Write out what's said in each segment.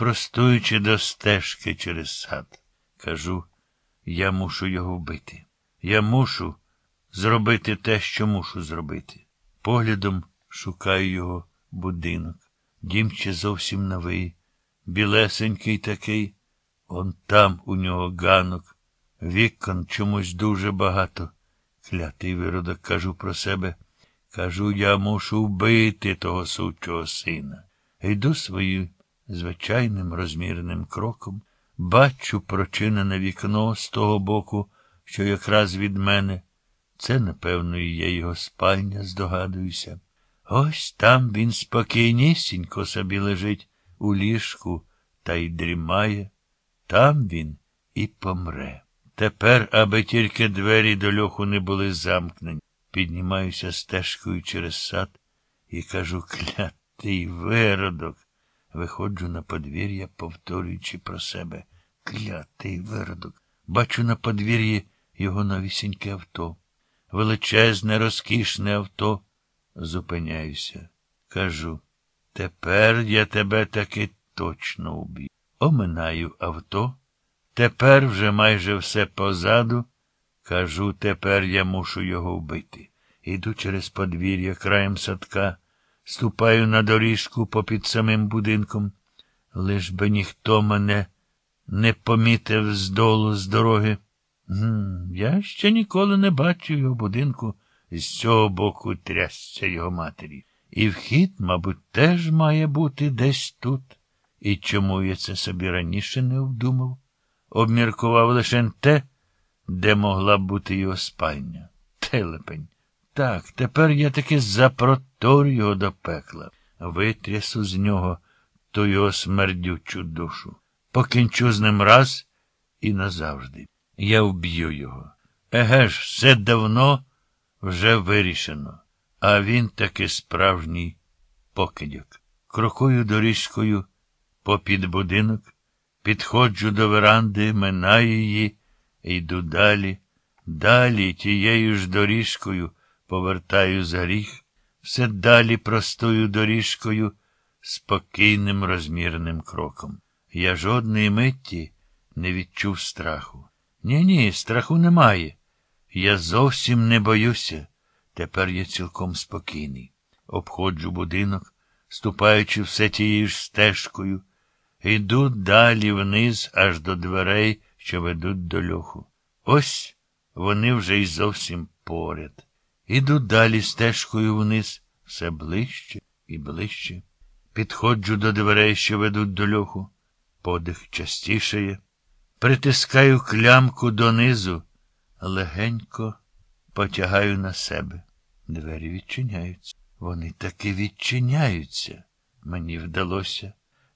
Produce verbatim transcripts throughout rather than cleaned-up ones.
простуючи до стежки через сад. Кажу, я мушу його вбити. Я мушу зробити те, що мушу зробити. Поглядом шукаю його будинок. Дім ще зовсім новий, білесенький такий. Он там у нього ганок. Вікон чомусь дуже багато. Клятий виродок, кажу про себе. Кажу, я мушу вбити того сучого сина. Йду своїм звичайним розмірним кроком. Бачу прочинене вікно з того боку, що якраз від мене. Це, напевно, і є його спальня, здогадуюся. Ось там він спокійнісінько собі лежить у ліжку та й дрімає. Там він і помре. Тепер, аби тільки двері до льоху не були замкнені, піднімаюся стежкою через сад і кажу, клятий виродок. Виходжу на подвір'я, повторюючи про себе. Клятий виродок. Бачу на подвір'ї його новісіньке авто. Величезне, розкішне авто. Зупиняюся. Кажу, тепер я тебе таки точно уб'ю. Оминаю авто. Тепер вже майже все позаду. Кажу, тепер я мушу його вбити. Іду через подвір'я краєм садка, ступаю на доріжку попід самим будинком. Лиш би ніхто мене не помітив здолу, з дороги. Гм, я ще ніколи не бачив його будинку з цього боку трясця його матері. І вхід, мабуть, теж має бути десь тут. І чому я це собі раніше не обдумав? Обміркував лише те, де могла б бути його спальня. Телепень. Так, тепер я таки запроторю його до пекла. Витрясу з нього ту його смердючу душу. Покінчу з ним раз і назавжди. Я вб'ю його. Еге ж, все давно вже вирішено. А він таки справжній покидьок. Крокую доріжкою попід будинок, підходжу до веранди, минаю її, йду далі. Далі тією ж доріжкою повертаю за ріг, все далі простою доріжкою, спокійним розмірним кроком. Я жодної митті не відчув страху. Ні-ні, страху немає. Я зовсім не боюся. Тепер я цілком спокійний. Обходжу будинок, ступаючи все тією ж стежкою. Йду далі вниз, аж до дверей, що ведуть до льоху. Ось вони вже й зовсім поряд. Іду далі стежкою вниз, все ближче і ближче. Підходжу до дверей, що ведуть до льоху. Подих частішає. Притискаю клямку донизу, легенько потягаю на себе. Двері відчиняються. Вони таки відчиняються. Мені вдалося.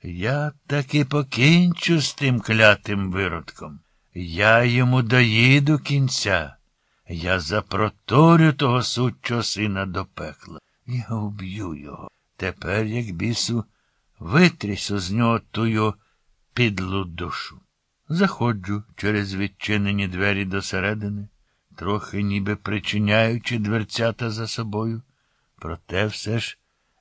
Я таки покінчу з тим клятим виродком. Я йому доїду кінця. Я запроторю того сучого сина до пекла. Я вб'ю його. Тепер, як бісу, витрясу з нього тую підлу душу. Заходжу через відчинені двері досередини, трохи ніби причиняючи дверцята за собою, проте все ж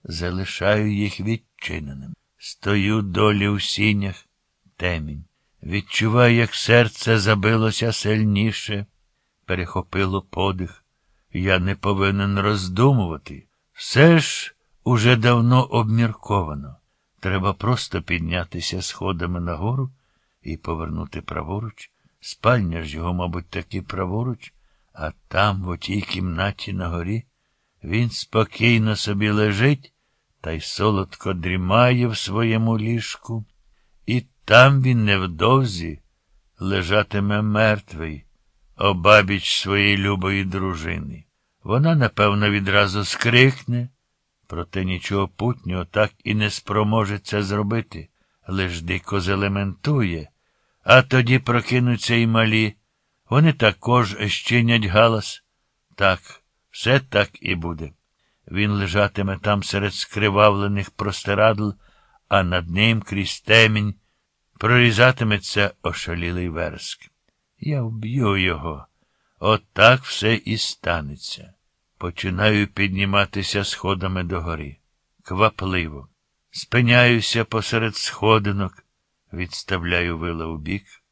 залишаю їх відчиненим. Стою долі у сінях, темінь. Відчуваю, як серце забилося сильніше, перехопило подих. Я не повинен роздумувати. Все ж уже давно обмірковано. Треба просто піднятися сходами нагору і повернути праворуч. Спальня ж його, мабуть, таки праворуч, а там, в отій кімнаті на горі, він спокійно собі лежить та й солодко дрімає в своєму ліжку. І там він невдовзі лежатиме мертвий, обабіч своєї любої дружини. Вона, напевно, відразу скрикне, проте нічого путнього так і не спроможеться зробити, лиш дико зелементує. А тоді прокинуться й малі. Вони також щинять галас. Так, все так і буде. Він лежатиме там серед скривавлених простирадл, а над ним крізь темінь прорізатиметься ошалілий вереск. Я вб'ю його. От так все і станеться. Починаю підніматися сходами догори. Квапливо. Спиняюся посеред сходинок. Відставляю вила у бік,